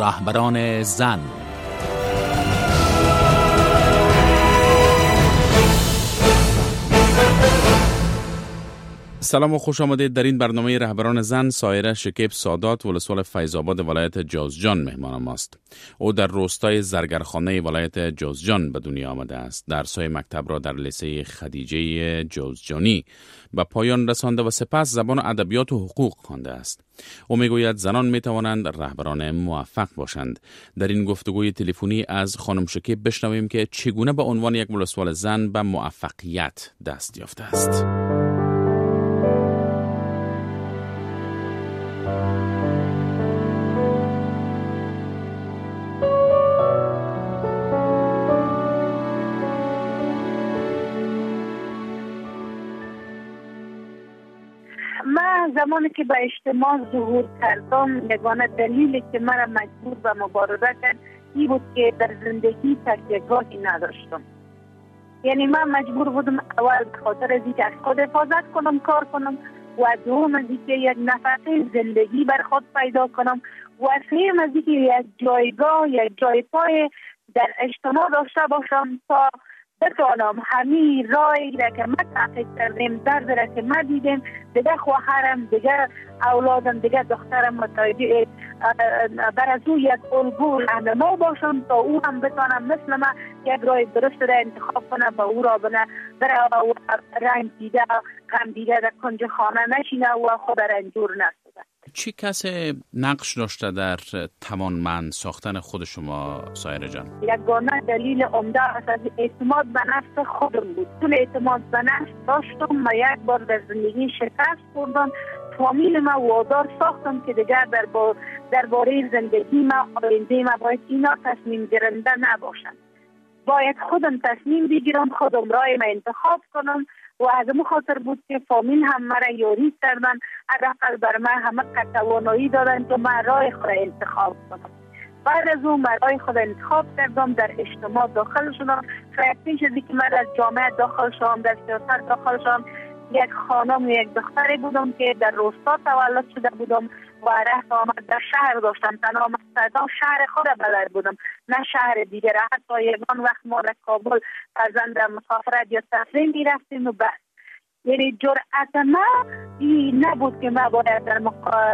رهبران زن. سلام و خوش آمدید. در این برنامه رهبران زن سایره شکیب سادات ولسوال فیض‌آباد ولایت جوزجان مهمان ماست. او در روستای زرگرخانه ولایت جوزجان به دنیا آمده است. درس‌های مکتب را در لیسه خدیجه جوزجانی به پایان رسانده و سپس زبان و ادبیات و حقوق خوانده است. او میگوید زنان میتوانند رهبران موفق باشند. در این گفتگوی تلفنی از خانم شکیب بشنویم که چگونه به عنوان یک ولسوال زن به موفقیت دست یافته است. من زمانی که به اجتماع ظهور کردم، یگانه دلیلی که مرا مجبور به مبارزه کرد این بود که در زندگی تکیه‌گاهی نداشتم. یعنی من مجبور بودم اول به خاطر از اینکه از خود حفاظت کنم کار کنم و دوم از اینکه یک نفقه زندگی بر خود پیدا کنم و سوم از اینکه یک جایگاه، یک جای پای در اجتماع داشته باشم تا بتوانم همین رای را که ما تحقیق کردیم، درد را که ما دیدیم، دیگه خواهرم، دیگه اولادم، دیگه دخترم متوجه بر از او یک الگو راهنما باشم تا او هم بتوانم مثل ما یک رای درست را انتخاب کنه و او را بنا در رنگ دیده غم دیده در کنج خانه نشینه و خود رنجور نسوده. چی کسی نقش داشته در توانمند ساختن خود شما سایره جان؟ یگانه دلیل عمده از اعتماد به نفس خودم بود. چون اعتماد به نفس داشتم و یک بار در زندگی شکست خوردم، فامیل ما وادار ساختم که دیگر درباره زندگی ما، آینده ما باید اینا تصمیم گیرنده نباشند. باید خودم تصمیم بگیرم، خودم رای ما انتخاب کنم و از اون خاطر بود که فامیل هم مرا یاری کردن، حداقل بر من همه توانایی دادن که من رای خود انتخاب کنم. بعد از اون من رای خود انتخاب کردم، در اجتماع داخل شدم. پیش از اینکه من از جامعه داخل شدم، در سیاست داخل شدم، یک خانم و یک دختری بودم که در روستا تولد شده بودم و رفت آمد در شهر داشتم. تنها مقصدم شهر خود بلد بودم، نه شهر دیگر. حتی یکان وقت ما در کابل فرزند مسافرت یا تفریح می رفتیم و بس. یعنی جرأت ما این نبود که ما باید در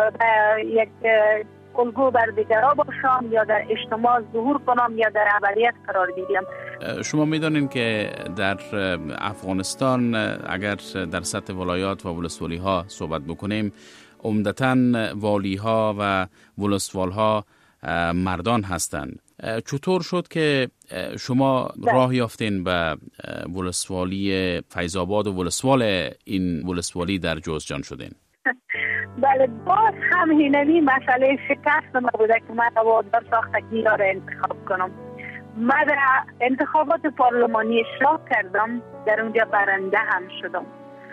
یک الگو بر دیگرها باشم یا در اجتماع ظهور کنم یا در اولویت قرار بگیرم. شما میدانین که در افغانستان اگر در سطح ولایات و ولسوالی ها صحبت بکنیم، عمدتاً والی ها و ولسوال ها مردان هستند. چطور شد که شما راه یافتین به ولسوالی فیض‌آباد و ولسوال این ولسوالی در جوزجان شدین؟ بله، باز هم اینمی مسئله شکست ما بوده که من وادار ساختگی را انتخاب کنم. من در انتخابات پارلمانی اشتراک کردم، در اونجا برنده هم شدم،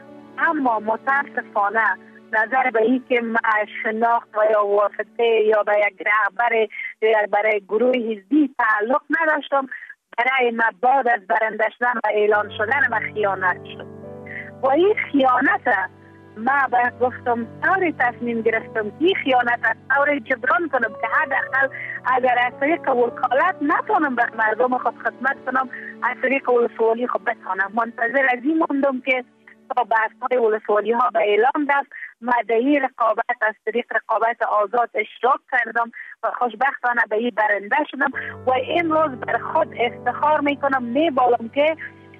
اما متاسفانه نظر به این که من شناخت و یا واسطه یا به یک رهبر برای گروه حزبی تعلق نداشتم، برای من بعد از برنده شدن و اعلان شدن من خیانت شد و این خیانت ما باید گفتم طوری تصمیم گرفتم که خیانت از طور جبران کنم که حداقل اگر از طریق وکالت نتونم بر مردم خود خدمت کنم، از طریق ولسوالی خود بتونم. منتظر از این موندم که تا بحث‌های ولسوالی ها به اعلام رفت. مدعی رقابت از طریق رقابت آزاد اشتراک کردم و خوشبختانه به این برنده شدم و امروز بر خود افتخار میکنم، میبالم که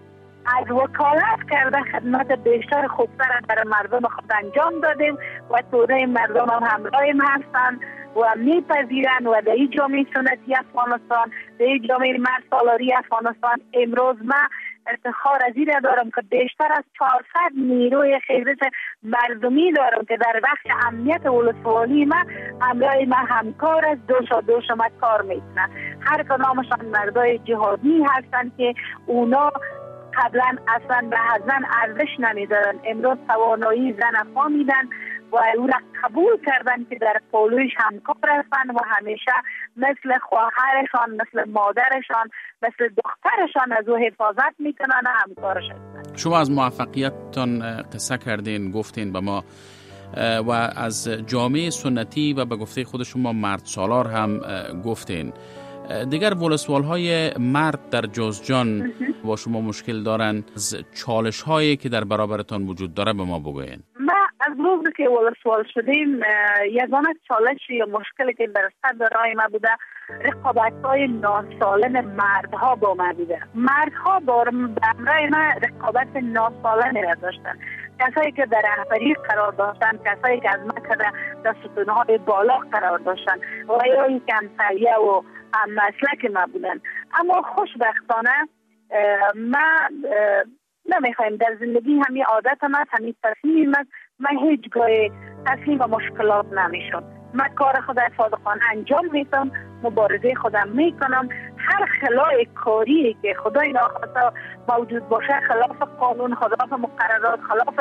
از وکالت کرده خدمت بیشتر خوبتر برای مردم خود انجام دادیم و توده مردم هم همراهیم هستند و میپذیرند و در این جامعه سنتی افغانستان، در این جامعه مرد سالاری افغانستان امروز من افتخار از این دارم که بیشتر از 400 نیروی خیزش مردمی دارم که در وقت امنیت ولسوالی ما همراه ما همکار از دوش ما کار میکنن. هر کدامشان مردای جهادی هستند که اونا قبلا اصلا به زن ارزش نمیدارن، امروز توانایی زن فهمیدن و او را قبول کردن که در پولویش همکار هستن و همیشه مثل خواهرشان، مثل مادرشان، مثل دخترشان از او حفاظت میکنن و همکارش هستن. شما از موفقیتتان قصه کردین، گفتین به ما و از جامعه سنتی و به گفته خود شما مرد سالار هم گفتین. دیگر ولسوال‌های مرد در جوزجان با شما مشکل دارن، از چالش‌هایی که در برابرتان وجود داره به ما بگوین. ما از روزی که ولسوال شدیم یگانه چالش یا مشکلی که در سر راه ما بوده رقابت‌های ناسالم مردها با ما بوده. مردها با امرای ما رقابت ناسالمی را داشتن. کسایی که در رهبری قرار داشتن، کسایی که از ما در ستونهای بالا قرار داشتن و یا این کمتریه و هم مسلک ما بودن. اما خوشبختانه ما نمیخوایم در زندگی همین عادت ما، همین تصمیم من هیچگاه تسلیم و مشکلات نمیشم. من کار خود صادقانه انجام میدم، مبارزه خودم میکنم. هر خلای کاری که خدای ناخواسته موجود باشه، خلاف قانون، خلاف مقررات، خلاف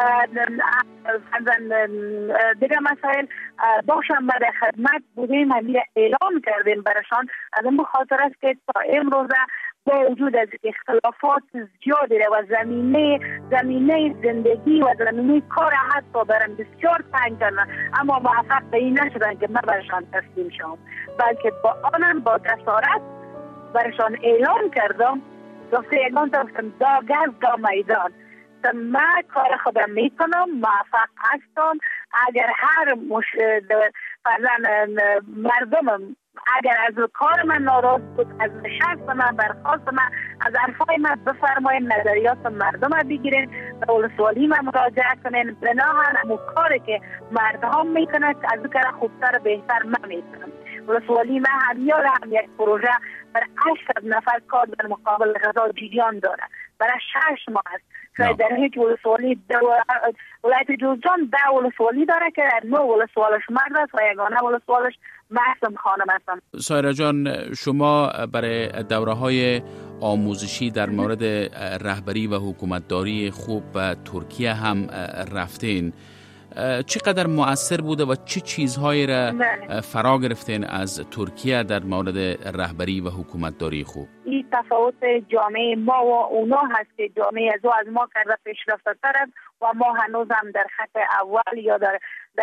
دیگه مسائل باشم، ما در خدمت بودیم، همین اعلام کردیم برشان. از این خاطر است که تا امروز با وجود از اختلافات زیادی و زمینه زندگی و زمینه کار حتی برم بسیار تنگ کردن، اما موفق به این نشدن که من برشان تسلیم شدم، بلکه با آنم با جسارت برشان اعلام کردم، گفته اعلام کردم دا گز دا میدان، من کار خودم میکنم، موفق هستم. اگر هر مردم اگر از کار من ناراض بود، از نشست من برخواست من، از حرفای من بفرماین، نظریات مردم رو بگیرین، به ولسوالی من مراجعه کنین، بناهن همون کاری که مردم میکنند از او کار خوبتر و بهتر من میکنم. ولسوالی من هم یک پروژه برای 8 نفر کار در مقابل غذا جریان داره، برای 6 ماه است. در هیچ ولسوالی ولایت جوزجان 10 ولسوالی داره که 9 ولسوالش مرد است و یگانه ولسوالش محسن خانم هستم. سایرا جان، شما برای دوره‌های آموزشی در مورد رهبری و حکومتداری خوب به ترکیه هم رفتین. چقدر مؤثر بوده و چه چیزهایی را فرا گرفتین از ترکیه در مورد رهبری و حکومتداری خوب؟ این تفاوت جامعه ما و اونا هست که جامعه از ما کرده پیشرفته تر است و ما هنوز هم در خط اول یا در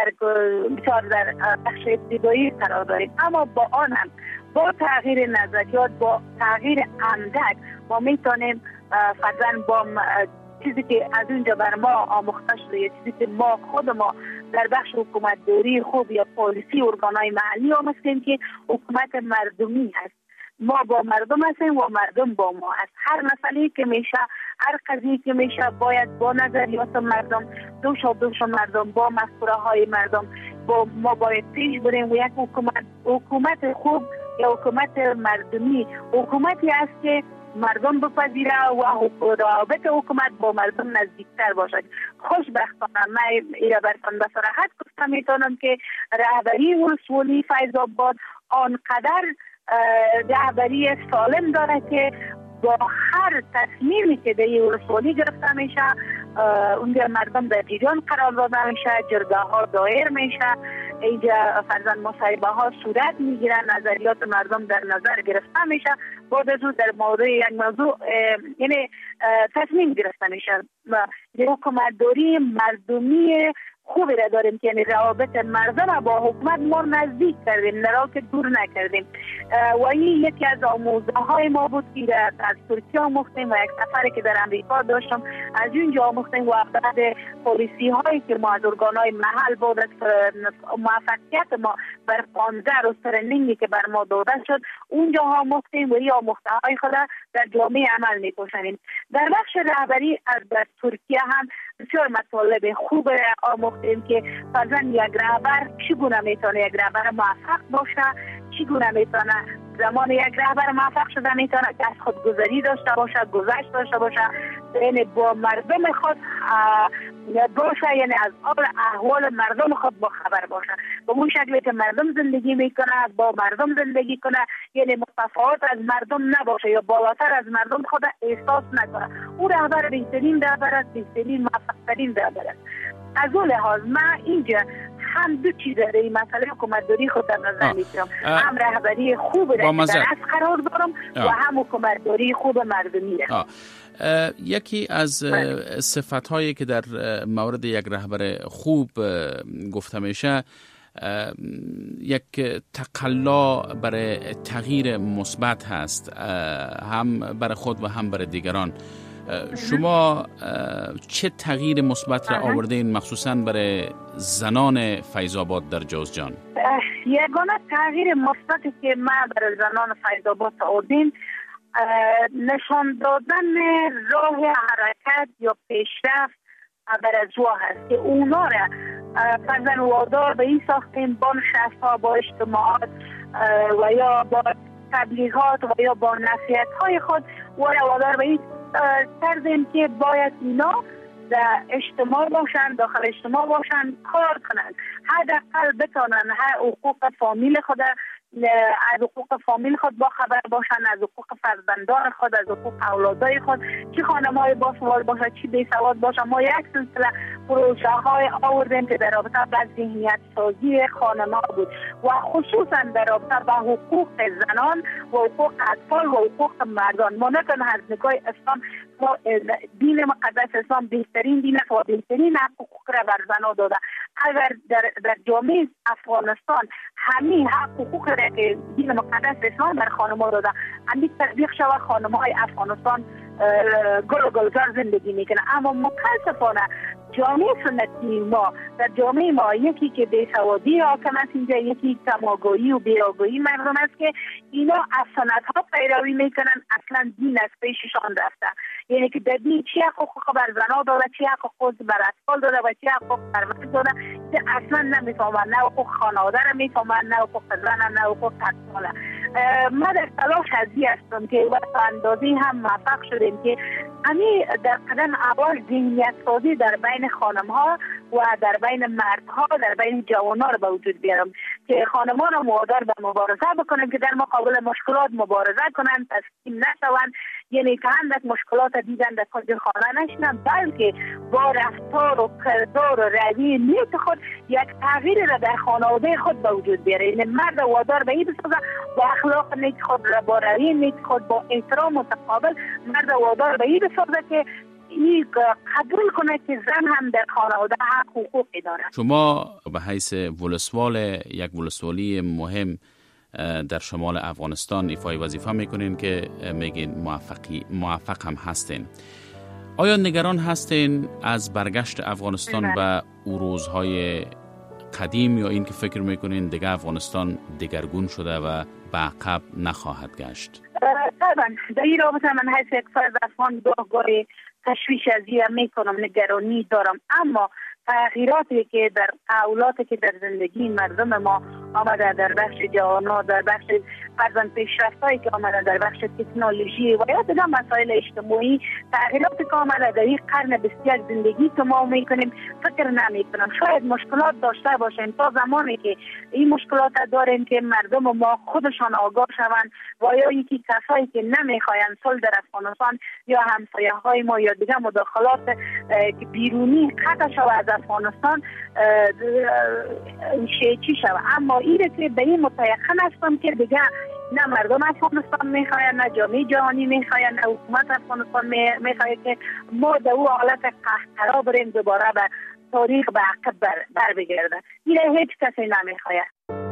بخش ابتدایی قرار داریم. اما با آن هم با تغییر نظریات، با تغییر اندک ما میتونیم فرضاً با چیزی که از اونجا بر ما آموخته شده، یا چیزی که ما خود ما در بخش حکومتداری خوب یا پالیسی ارگانهای محلی آموختیم که حکومت مردمی هست. ما با مردم هستیم و مردم با ما هست. هر مسئله که میشه، هر قضیه که میشه باید با نظریات مردم، دوش مردم، با مفکوره های مردم با ما باید پیش بریم و یک حکومت خوب یا حکومت مردمی حکومتی است که مردم بپذیره و روابط حکومت با مردم نزدیکتر باشد. خوشبختانه من ایره برتان به صراحت گفتم میتونم که رهبری ولسوالی فیض آباد آنقدر رهبری سالم داره که با هر تصمیمی که در ولسوالی گرفته میشه اونجا مردم در جریان قرار داده میشه، جرگه ها دایر میشه، اینجا فرضاً مصاحبه ها صورت میگیرن، نظریات مردم در نظر گرفته میشه، بعد از اون در مورد یک موضوع یعنی تصمیم گرفته میشه. حکومتداری مردمی خوبی را داریم که یعنی روابط مردم با حکومت ما نزدیک کردیم، نه که دور نکردیم. و این یکی از آموزه های ما بود که از ترکیه آموختیم و یک سفری که در امریکا داشتم از اونجا آموختیم و بعد پالیسی هایی که ما از ارگان های محل بود، از موفقیت ما بر 15 روز ترنینگی که بر ما داده شد اونجا آموختیم و این آموخته های خود در جامعه عمل می‌کنیم. در بخش رهبری از ترکیه هم بسیار مطالب خوب آموختیم که فرضاً یک رهبر چگونه میتونه یک رهبر موفق باشه، چگونه میتونه زمان یک رهبر موفق شده میتونه که از خودگذری داشته باشه، گذشت داشته باشه، یعنی با مردم خود باشه، یعنی از احوال مردم خود با خبر باشه، به اون شکلی که مردم زندگی میکنه با مردم زندگی کنه، یعنی متفاوت از مردم نباشه یا بالاتر از مردم خود احساس نکنه. او رهبر بهترین رهبر است، بهترین موفق‌ترین رهبر است. از اون لحاظ من اینجا هم دو چیز در این مسئله حکومتداری خود در نظر میگیرم، هم رهبری خوب را که در از قرار دارم و هم حکومتداری خوب مردمی را. یکی از صفت‌هایی که در مورد یک رهبر خوب گفته میشه یک تقلا برای تغییر مثبت هست، هم برای خود و هم برای دیگران. شما چه تغییر مثبت را آوردین مخصوصا برای زنان فیض‌آباد در جوزجان؟ یگانه تغییر مثبتی که ما برای زنان فیض‌آباد آوردیم نشان دادن راه حرکت یا پیشرفت برای زوا هست که اونا را فرزن وادار به این ساختیم با نشست‌ها، با اجتماعات و یا با تبلیغات و یا با نصیحت‌های خود و وادار به این کردیم که باید اینا در اجتماع باشن، داخل اجتماع باشن، کار کنن، حداقل بتونن حقوق فامیل خود از حقوق فامیل خود با خبر باشن، از حقوق فرزندان خود، از حقوق اولادای خود، چه خانم‌های باسواد باشه چه بی‌سواد باشه. ما یک سلسله پروژه‌های آوردیم که در رابطه با ذهنیت سازی خانم‌ها بود و خصوصا در رابطه با حقوق زنان و حقوق اطفال و حقوق مردان. ما نکنه از نگاه اسلام دین مقدس اسلام بهترین دین است و بهترین حقوق را بر زنان داده. اگر در جامعه افغانستان همین حقوق را که دین مقدس اسلام بر خانم‌ها داده همین تطبیق شود، خانم‌های افغانستان گل و گلزار زندگی میکنه. اما متاسفانه جامعه سنتی ما در جامعه ما یکی که بیسوادی حاکم است اینجا، یکی کماگویی و بی‌آگاهی مردم است که اینا از سنت‌ها پیروی میکنن، اصلا دین از پیششان رفته. یعنی که در دین چی حقوق بر زنان داده، چی حقوق بر اطفال داده و چی حقوق بر مرد داده که اصلا نمیفهمن، نه حقوق خانواده را میفهمن، نه حقوق زن، نه حقوق اطفال. ما در تلاش هستی هستم که و اندازی هم موفق شدیم که همین در قدم اول ذهنیت سازی در بین خانم‌ها و در بین مردها، در بین جوان‌ها رو به وجود بیارم که خانم‌ها رو وادار به مبارزه بکنیم که در مقابل مشکلات مبارزه کنن، تسلیم نشوند. یعنی که اندک مشکلات دیدن در کنج خانه نشنن، بلکه با رفتار و کردار و رویه نیت خود یک تغییر را در خانواده خود به وجود بیاره. یعنی مرد وادار به این بسازه با اخلاق نیک خود، با رویه نیک خود، با احترام متقابل مرد وادار به این بسازه که این قبول کنه که زن هم در خانواده حق و حقوقی داره. شما به حیث ولسوال یک ولسوالی مهم در شمال افغانستان ایفای وظیفه میکنین که میگین موفق هم هستین. آیا نگران هستین از برگشت افغانستان به او روزهای قدیم یا این که فکر میکنین دیگه افغانستان دگرگون شده و به عقب نخواهد گشت؟ طبعا در این رابطه من حیث یک فرد افغان گاهی تشویش از این میکنم، نگرانی دارم. اما تغییراتی که در اولاتی که در زندگی مردم ما آمده، در بخش جوانان، در بخش فرزند پیشرفتایی که آمده، در بخش تکنولوژی و یا دیگر مسائل اجتماعی، تغییراتی که آمده در این قرن 21 زندگی که ما میکنیم فکر نمیکنم. شاید مشکلات داشته باشیم تا زمانی که این مشکلات داریم که مردم ما خودشان آگاه شوند و یا یکی کسایی که نمیخواین صلح در افغانستان یا همسایه های ما یا دیگر مداخلات که بیرونی قطع شود از افغانستان چی شود. اما اینه که به این متیقن هستم که دیگه نه مردم افغانستان میخواین، نه جامعه جهانی میخواین، نه حکومت افغانستان میخواین که ما در اون حالت قهقرا بریم دوباره به تاریخ به عقب بر بگردن. اینه هیچ کسی نمیخواید.